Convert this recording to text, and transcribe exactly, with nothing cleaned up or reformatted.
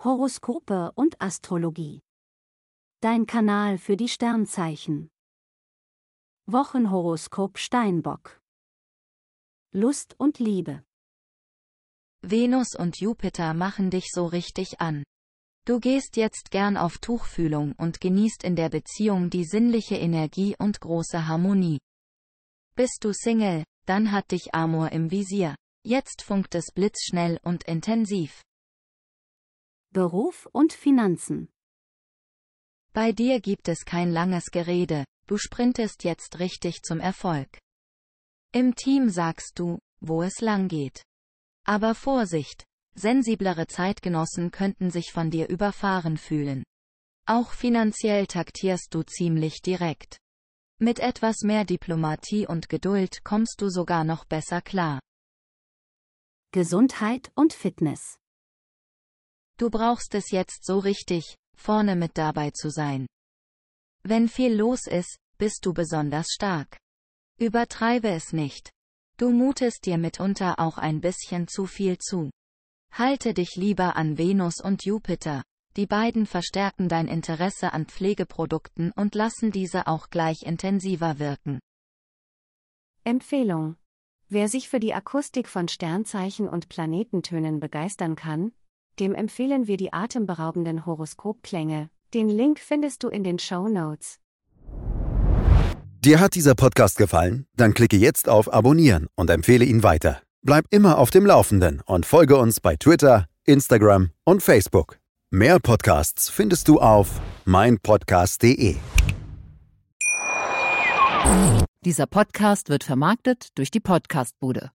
Horoskope und Astrologie. Dein Kanal für die Sternzeichen. Wochenhoroskop Steinbock. Lust und Liebe. Venus und Jupiter machen dich so richtig an. Du gehst jetzt gern auf Tuchfühlung und genießt in der Beziehung die sinnliche Energie und große Harmonie. Bist du Single, dann hat dich Amor im Visier. Jetzt funkt es blitzschnell und intensiv. Beruf und Finanzen. Bei dir gibt es kein langes Gerede, du sprintest jetzt richtig zum Erfolg. Im Team sagst du, wo es lang geht. Aber Vorsicht, sensiblere Zeitgenossen könnten sich von dir überfahren fühlen. Auch finanziell taktierst du ziemlich direkt. Mit etwas mehr Diplomatie und Geduld kommst du sogar noch besser klar. Gesundheit und Fitness. Du brauchst es jetzt so richtig, vorne mit dabei zu sein. Wenn viel los ist, bist du besonders stark. Übertreibe es nicht. Du mutest dir mitunter auch ein bisschen zu viel zu. Halte dich lieber an Venus und Jupiter, die beiden verstärken dein Interesse an Pflegeprodukten und lassen diese auch gleich intensiver wirken. Empfehlung: Wer sich für die Akustik von Sternzeichen und Planetentönen begeistern kann, dem empfehlen wir die atemberaubenden Horoskopklänge. Den Link findest du in den Shownotes. Dir hat dieser Podcast gefallen? Dann klicke jetzt auf Abonnieren und empfehle ihn weiter. Bleib immer auf dem Laufenden und folge uns bei Twitter, Instagram und Facebook. Mehr Podcasts findest du auf meinpodcast punkt de. Dieser Podcast wird vermarktet durch die Podcastbude.